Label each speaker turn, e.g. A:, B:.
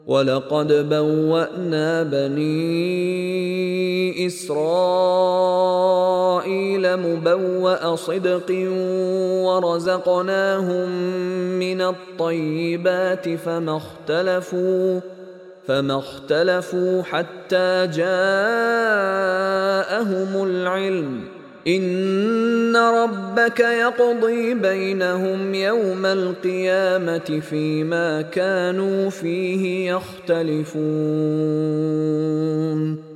A: وَلَقَدْ بَوَّأْنَا بَنِي إِسْرَائِيلَ مُبَوَّأَ صِدْقٍ وَرَزَقْنَاهُم مِّنَ الطَّيِّبَاتِ فما اختلفوا حتى جاءهم العلم. إن ربك يقضي بينهم يوم القيامة فيما كانوا فيه يختلفون.